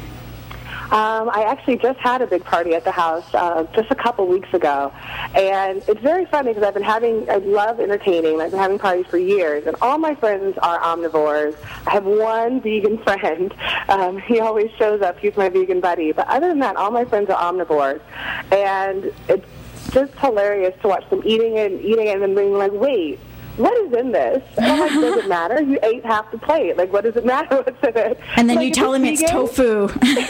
I actually just had a big party at the house just a couple weeks ago, and it's very funny because I love entertaining. I've been having parties for years, and all my friends are omnivores. I have one vegan friend. He always shows up. He's my vegan buddy. But other than that, all my friends are omnivores, and it's just hilarious to watch them eating it and then being like, wait, what is in this? And I'm like, does it matter? You ate half the plate. Like, what does it matter what's in it? And then like, you tell them it's tofu.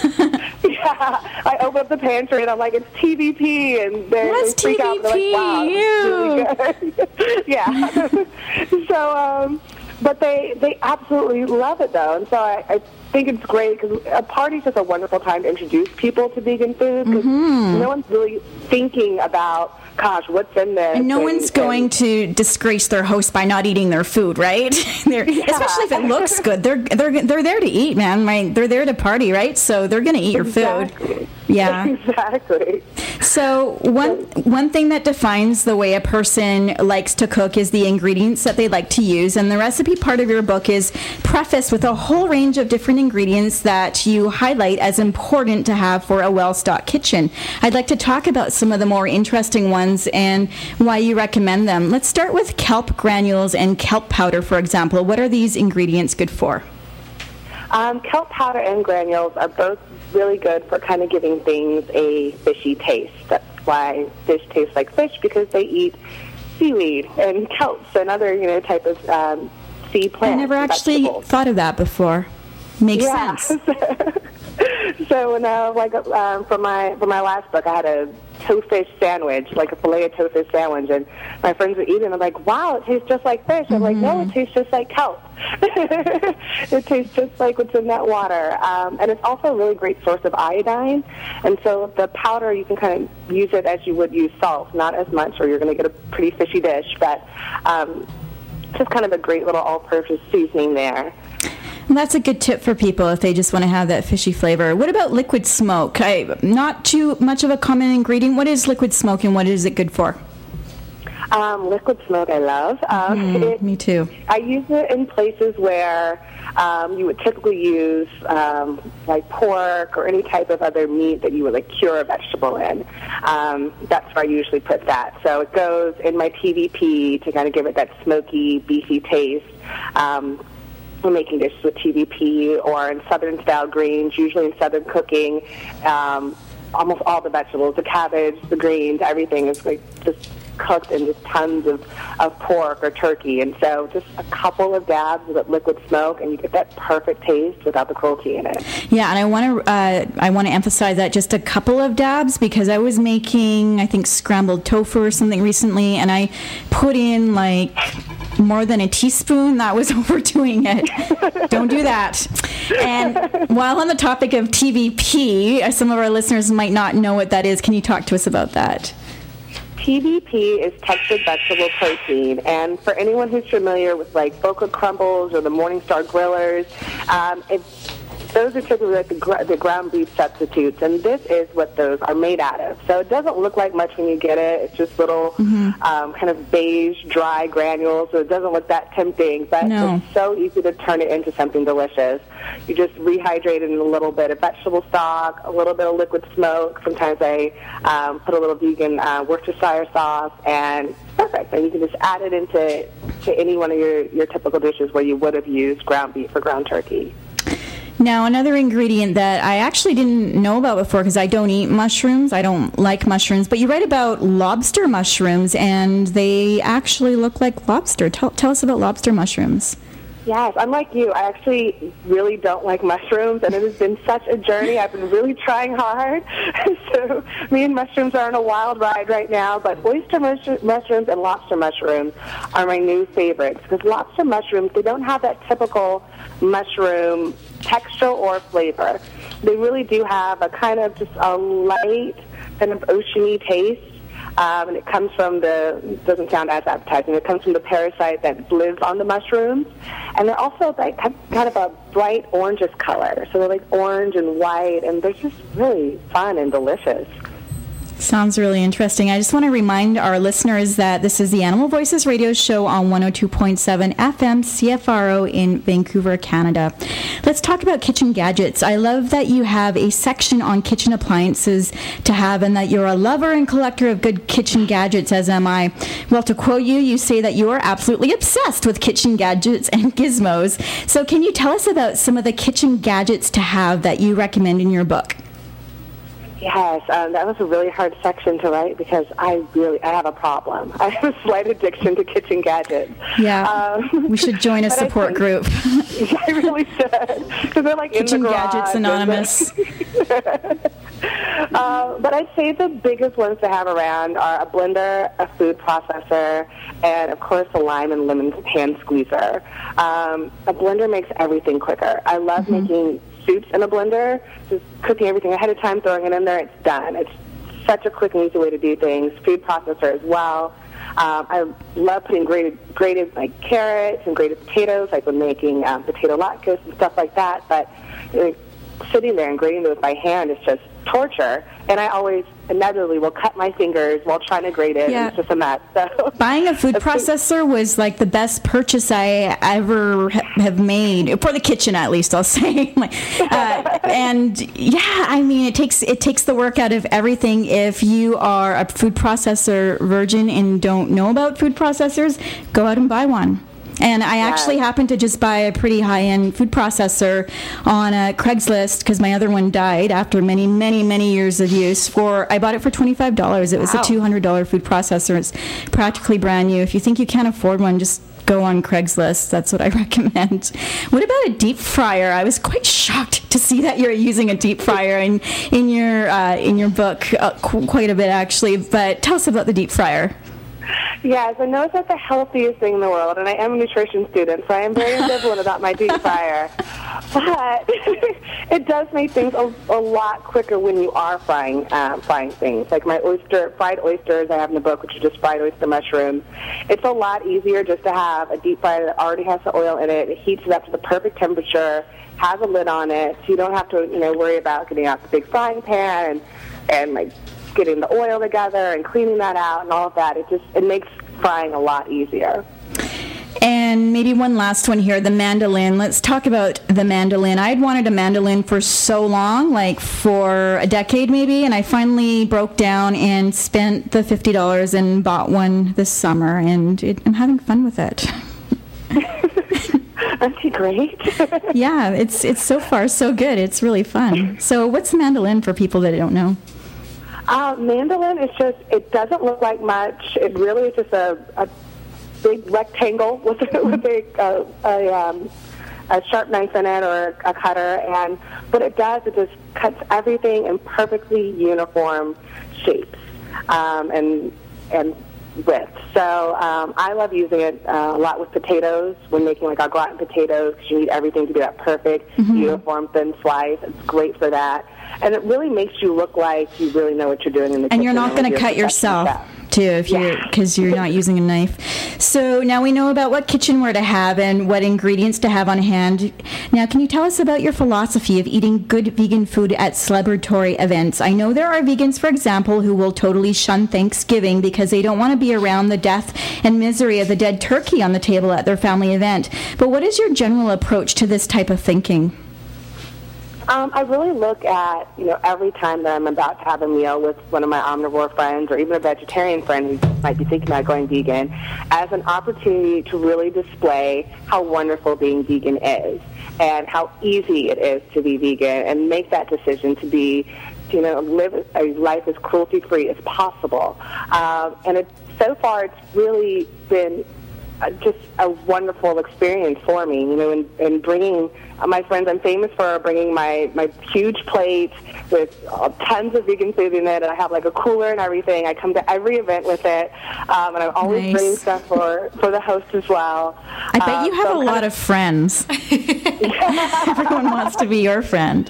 Yeah. I open up the pantry and I'm like, it's TVP. And they freak out. They're like, wow, it's really good. Yeah. So, but they absolutely love it, though. And so I think it's great because a party's just a wonderful time to introduce people to vegan food because no one's really thinking about, gosh, what's in this? And no one's going to disgrace their host by not eating their food, right? Especially if it looks good. They're there to eat, man. They're there to party, right? So they're going to eat your food. Yeah. Exactly. So one thing that defines the way a person likes to cook is the ingredients that they like to use. And the recipe part of your book is prefaced with a whole range of different ingredients that you highlight as important to have for a well-stocked kitchen. I'd like to talk about some of the more interesting ones and why you recommend them. Let's start with kelp granules and kelp powder, for example. What are these ingredients good for? Kelp powder and granules are both really good for kind of giving things a fishy taste. That's why fish tastes like fish, because they eat seaweed and kelps and other type of sea plants. I never actually thought of that before. Makes sense. So when for my last book, I had a toefish sandwich, like a filet of toefish sandwich, and my friends were eating. I'm like, wow, it tastes just like fish. I'm like, no, it tastes just like kelp. It tastes just like what's in that water. And it's also a really great source of iodine. And so the powder, you can kind of use it as you would use salt, not as much, or you're going to get a pretty fishy dish. But just kind of a great little all-purpose seasoning there. Well, that's a good tip for people if they just want to have that fishy flavor. What about liquid smoke? Not too much of a common ingredient. What is liquid smoke and what is it good for? Liquid smoke I love. Me too. I use it in places where you would typically use like pork or any type of other meat that you would cure a vegetable in. That's where I usually put that. So it goes in my TVP to kind of give it that smoky, beefy taste. We're making dishes with TVP or in Southern-style greens, usually in Southern cooking. Almost all the vegetables, the cabbage, the greens, everything is just cooked in just tons of pork or turkey. And so just a couple of dabs of liquid smoke, and you get that perfect taste without the cruelty in it. Yeah, and I want to emphasize that just a couple of dabs, because I was making, I think, scrambled tofu or something recently, and I put in more than a teaspoon. That was overdoing it. Don't do that. And while on the topic of TVP, some of our listeners might not know what that is. Can you talk to us about that? TVP is textured vegetable protein, and for anyone who's familiar with Boca Crumbles or the Morningstar Grillers, it's Those are typically like the ground beef substitutes, and this is what those are made out of. So it doesn't look like much when you get it. It's just little kind of beige, dry granules, so it doesn't look that tempting, but it's so easy to turn it into something delicious. You just rehydrate it in a little bit of vegetable stock, a little bit of liquid smoke. Sometimes I put a little vegan Worcestershire sauce, and it's perfect. And you can just add it into any one of your typical dishes where you would have used ground beef or ground turkey. Now, another ingredient that I actually didn't know about before, because I don't eat mushrooms, I don't like mushrooms, but you write about lobster mushrooms, and they actually look like lobster. Tell us about lobster mushrooms. Yes, unlike you, I actually really don't like mushrooms, and it has been such a journey. I've been really trying hard. So me and mushrooms are on a wild ride right now, but oyster mushrooms and lobster mushrooms are my new favorites, because lobster mushrooms, they don't have that typical mushroom texture or flavor. They really do have a kind of just a light, kind of oceany taste. And it comes from doesn't sound as appetizing, it comes from the parasite that lives on the mushrooms. And they're also like kind of a bright orangish color. So they're like orange and white, and they're just really fun and delicious. Sounds really interesting. I just want to remind our listeners that this is the Animal Voices radio show on 102.7 FM CFRO in Vancouver, Canada. Let's talk about kitchen gadgets. I love that you have a section on kitchen appliances to have, and that you're a lover and collector of good kitchen gadgets, as am I. Well, to quote you, you say that you are absolutely obsessed with kitchen gadgets and gizmos. So can you tell us about some of the kitchen gadgets to have that you recommend in your book? Yes, that was a really hard section to write, because I have a problem. I have a slight addiction to kitchen gadgets. Yeah, we should join a support group. I really should, because they're like Kitchen in the garage. Gadgets Anonymous. But I'd say the biggest ones to have around are a blender, a food processor, and of course a lime and lemon hand squeezer. A blender makes everything quicker. I love making soups in a blender, just cooking everything ahead of time, throwing it in there, it's done. It's such a quick and easy way to do things. Food processor as well. I love putting grated like carrots and grated potatoes, like when making potato latkes and stuff like that. But sitting there and grating those by hand is just torture, and I always inevitably will cut my fingers while trying to grate it. Yeah. It's just a mess. So buying a food processor was like the best purchase I ever have made, for the kitchen at least, I'll say. And yeah, I mean, it takes the work out of everything. If you are a food processor virgin and don't know about food processors, go out and buy one. And I actually happened to just buy a pretty high-end food processor on Craigslist, because my other one died after many, many, many years of use. I bought it for $25. It was a $200 food processor. It's practically brand new. If you think you can't afford one, just go on Craigslist. That's what I recommend. What about a deep fryer? I was quite shocked to see that you're using a deep fryer in your book, quite a bit actually. But tell us about the deep fryer. Yes, I know it's not the healthiest thing in the world, and I am a nutrition student, so I am very ambivalent about my deep fryer. But it does make things a lot quicker when you are frying things. Like my fried oysters I have in the book, which are just fried oyster mushrooms. It's a lot easier just to have a deep fryer that already has the oil in it. It heats it up to the perfect temperature, has a lid on it, so you don't have to worry about getting out the big frying pan and like getting the oil together and cleaning that out and all of that. It makes frying a lot easier. And maybe one last one here, the mandolin. Let's talk about the mandolin. I'd wanted a mandolin for so long, like for a decade maybe, and I finally broke down and spent the $50 and bought one this summer, and I'm having fun with it. Aren't you great? Yeah, it's so far so good. It's really fun. So what's the mandolin for people that don't know? Mandolin is it doesn't look like much. It really is just a big rectangle with a sharp knife in it or a cutter. And what it does, it just cuts everything in perfectly uniform shapes and width. So I love using it a lot with potatoes when making like our gratin potatoes, because you need everything to be that perfect, uniform, thin slice. It's great for that. And it really makes you look like you really know what you're doing in the kitchen. And you're not going to cut yourself. too, if because you're not using a knife. So now we know about what kitchenware to have and what ingredients to have on hand. Now, can you tell us about your philosophy of eating good vegan food at celebratory events? I know there are vegans, for example, who will totally shun Thanksgiving because they don't want to be around the death and misery of the dead turkey on the table at their family event. But what is your general approach to this type of thinking? I really look at, every time that I'm about to have a meal with one of my omnivore friends or even a vegetarian friend who might be thinking about going vegan as an opportunity to really display how wonderful being vegan is and how easy it is to be vegan and make that decision to be, live a life as cruelty-free as possible. And so far it's really been just a wonderful experience for me, in bringing my friends. I'm famous for bringing my huge plate with tons of vegan food in it, and I have like a cooler and everything. I come to every event with it, and I'm always bringing stuff for the host as well. I bet you have a lot of friends. Everyone wants to be your friend.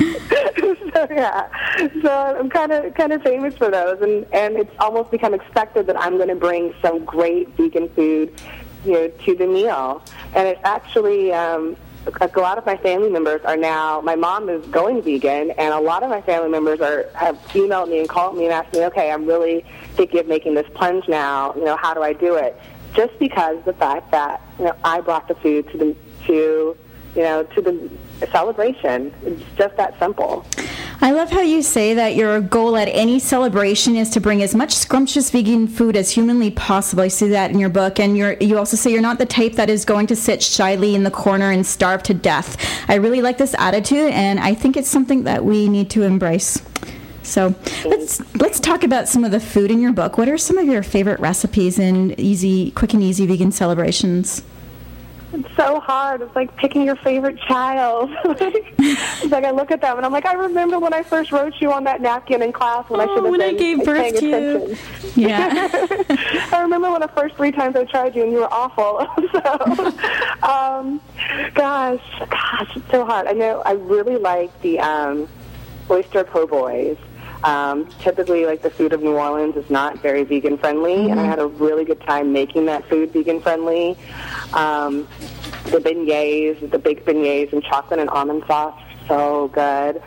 So I'm kind of famous for those, and it's almost become expected that I'm going to bring some great vegan food, to the meal. And it's actually a lot of my family members are now. My mom is going vegan, and a lot of my family members have emailed me and called me and asked me, okay, I'm really thinking of making this plunge now. How do I do it? Just because the fact that I brought the food to the celebration. It's just that simple. I love how you say that your goal at any celebration is to bring as much scrumptious vegan food as humanly possible. I see that in your book, and you also say you're not the type that is going to sit shyly in the corner and starve to death. I really like this attitude, and I think it's something that we need to embrace. So let's talk about some of the food in your book. What are some of your favorite recipes in quick and easy vegan celebrations? It's so hard. It's like picking your favorite child. It's like I look at them and I'm like, I remember when I first wrote you on that napkin in class when I should have been I gave birth to you. Yeah. I remember when the first 3 times I tried you and you were awful. Gosh, it's so hard. I know I really like the oyster po' boys. Typically, like the food of New Orleans is not very vegan friendly, and I had a really good time making that food vegan friendly. The beignets, the baked beignets and chocolate and almond sauce, so good.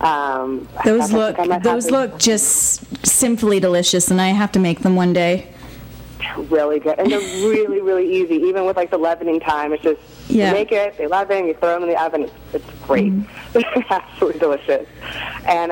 Those look just simply delicious, and I have to make them one day. Really good, and they're really, really easy. Even with like the leavening time, it's just you make it, they leaven, you throw them in the oven. It's great. It's absolutely delicious. And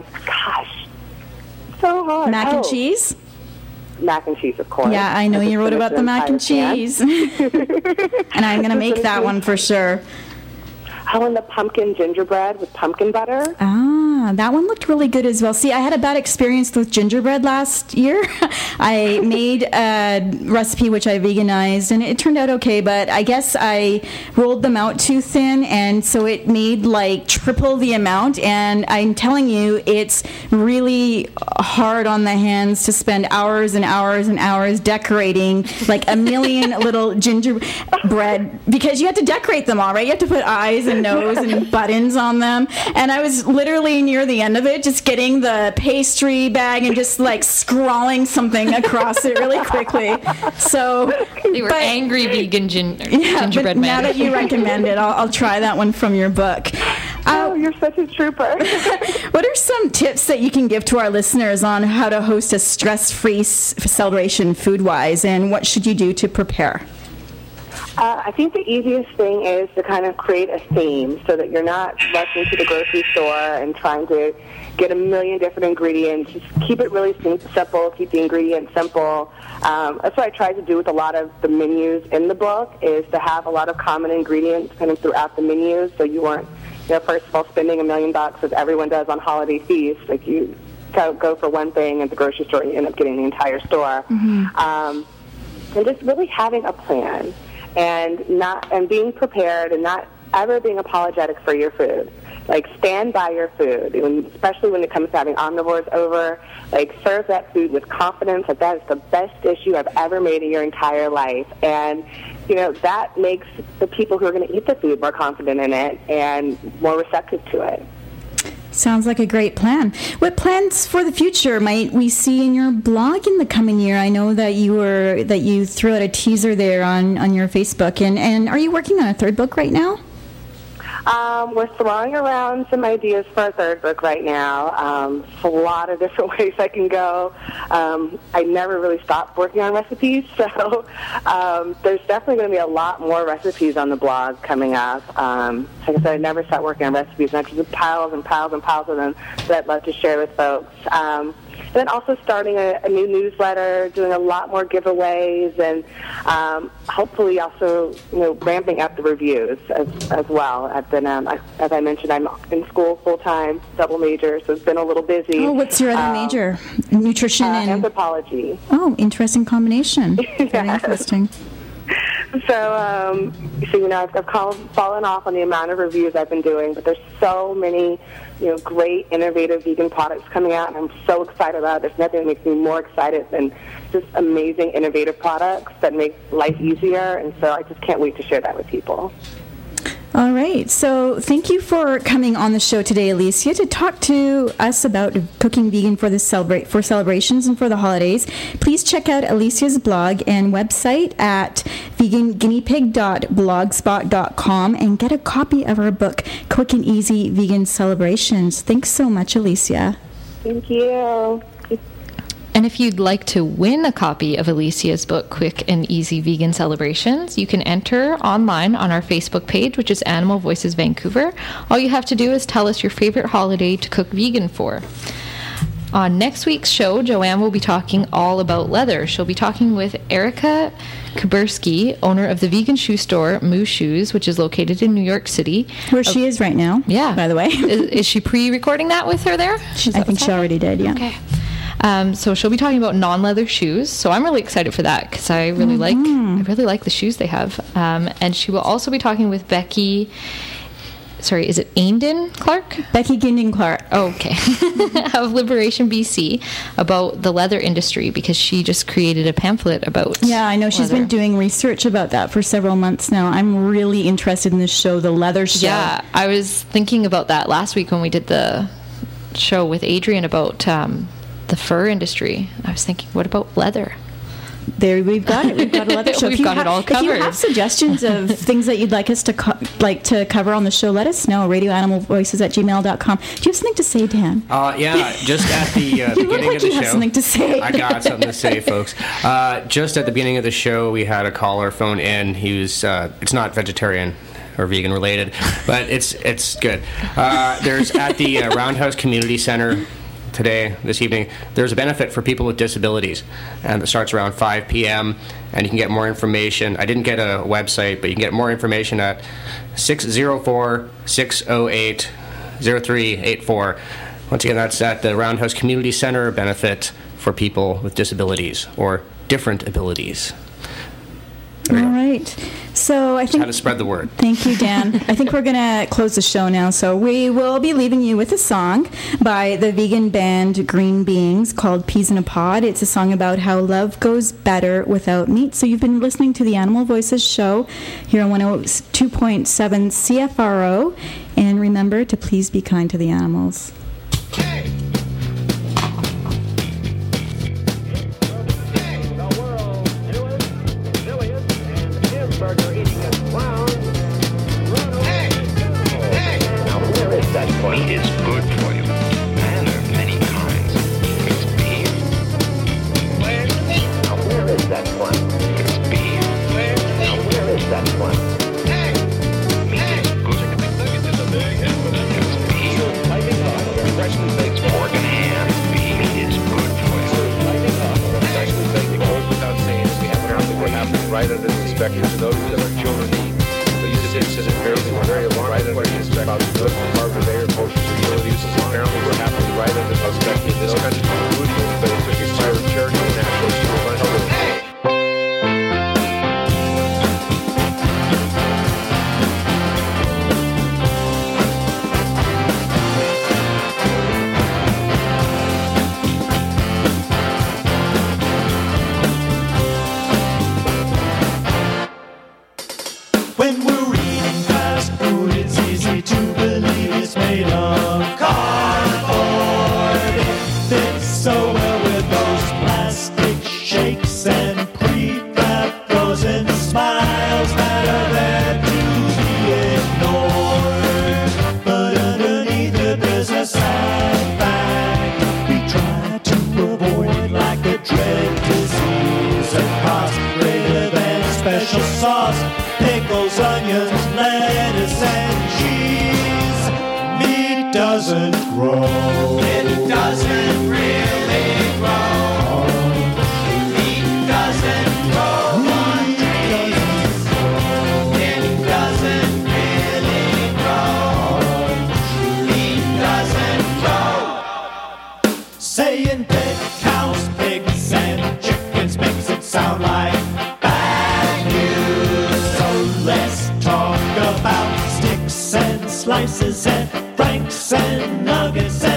so hard. Mac and cheese. Mac and cheese, of course. Yeah, I know you wrote about the mac and cheese, and I'm going to make that one for sure. Oh, and the pumpkin gingerbread with pumpkin butter. Ah, that one looked really good as well. See, I had a bad experience with gingerbread last year. I made a recipe which I veganized, and it turned out okay, but I guess I rolled them out too thin, and so it made like triple the amount, and I'm telling you, it's really hard on the hands to spend hours and hours and hours decorating like a million little gingerbread, because you have to decorate them all, right? You have to put eyes and nose and buttons on them, and I was literally near the end of it just getting the pastry bag and just like scrawling something across it really quickly. So they were angry vegan gingerbread men. Now that you recommend it, I'll try that one from your book. Oh, you're such a trooper. What are some tips that you can give to our listeners on how to host a stress-free celebration food-wise, and what should you do to prepare? I think the easiest thing is to kind of create a theme so that you're not rushing to the grocery store and trying to get a million different ingredients. Just keep it really simple, keep the ingredients simple. That's what I tried to do with a lot of the menus in the book, is to have a lot of common ingredients kind of throughout the menus, so you weren't, first of all, spending $1 million as everyone does on holiday feasts. Like you go for one thing at the grocery store and you end up getting the entire store. And just really having a plan. And being prepared and not ever being apologetic for your food. Like, stand by your food, especially when it comes to having omnivores over. Like, serve that food with confidence that is the best dish you have ever made in your entire life. And, that makes the people who are going to eat the food more confident in it and more receptive to it. Sounds like a great plan. What plans for the future might we see in your blog in the coming year? I know that you threw out a teaser there on your Facebook, and are you working on a third book right now? We're throwing around some ideas for a third book right now. A lot of different ways I can go. I never really stopped working on recipes, so there's definitely going to be a lot more recipes on the blog coming up. Like I said, I never stopped working on recipes, and I just piles and piles and piles of them that I'd love to share with folks. And then also starting a new newsletter, doing a lot more giveaways, and hopefully also ramping up the reviews as well. I've been, as I mentioned, I'm in school full-time, double major, so it's been a little busy. Oh, what's your other major? Nutrition and anthropology. Oh, interesting combination. Very interesting. So I've fallen off on the amount of reviews I've been doing, but there's so many, great, innovative vegan products coming out, and I'm so excited about it. There's nothing that makes me more excited than just amazing, innovative products that make life easier, and so I just can't wait to share that with people. All right. So thank you for coming on the show today, Alicia, to talk to us about cooking vegan for celebrations and for the holidays. Please check out Alicia's blog and website at veganguineapig.blogspot.com and get a copy of her book, Quick and Easy Vegan Celebrations. Thanks so much, Alicia. Thank you. And if you'd like to win a copy of Alicia's book, Quick and Easy Vegan Celebrations, you can enter online on our Facebook page, which is Animal Voices Vancouver. All you have to do is tell us your favorite holiday to cook vegan for. On next week's show, Joanne will be talking all about leather. She'll be talking with Erica Kuberski, owner of the vegan shoe store Moo Shoes, which is located in New York City. Where she is right now, yeah. By the way. Is she pre-recording that with her there? I think she already did, yeah. Okay. So she'll be talking about non-leather shoes. So I'm really excited for that because I really like the shoes they have. And she will also be talking with Becky. Sorry, is it Aindon Clark? Becky Ginding Clark. Oh, okay. Of Liberation BC about the leather industry because she just created a pamphlet about. Yeah, I know she's been doing research about that for several months now. I'm really interested in this show, The Leather Show. Yeah, I was thinking about that last week when we did the show with Adrian about the fur industry. I was thinking, what about leather? There, we've got it. We've got a leather show. We've got it all covered. If you have suggestions of things that you'd like us to to cover on the show, let us know. radioanimalvoices@gmail.com. Do you have something to say, Dan? Yeah, just at the beginning of the show. You have something to say. I got something to say, folks. Just at the beginning of the show, we had a caller phone in. He was, it's not vegetarian or vegan related, but it's good. There's at the Roundhouse Community Center this evening, there's a benefit for people with disabilities, and it starts around 5 p.m., and you can get more information. I didn't get a website, but you can get more information at 604-608-0384. Once again, that's at the Roundhouse Community Center, benefit for people with disabilities or different abilities. All right. So I think how to spread the word. Thank you, Dan. I think we're going to close the show now. So we will be leaving you with a song by the vegan band Green Beings called Peas in a Pod. It's a song about how love goes better without meat. So you've been listening to the Animal Voices show here on 102.7 CFRO. And remember to please be kind to the animals. Hey! Meat is good for you, and there are many kinds. It's beef. Where's the meat? Now where is that one? It's beef. Where's the meat? Now where is that one? Hey! Meat is good. It's beef. It's pork and ham. Beef is good for you. It goes without saying, we have around what happens right under the spectrum to those that our children eat. So you said apparently we're very long right under the spectrum about the Harvard Bayer motion abilities. Apparently we're happening right under the spectrum. This country is food, but it's inspired charity and national health. When we're eating fast food, it's easy to believe onions, lettuce, and cheese. Meat doesn't grow. It doesn't really grow. Meat doesn't grow on trees. It doesn't really grow. Meat doesn't grow. Saying pig, cows, pigs, and chickens makes it sound like bad news. So let's talk about sticks and slices and franks and nuggets and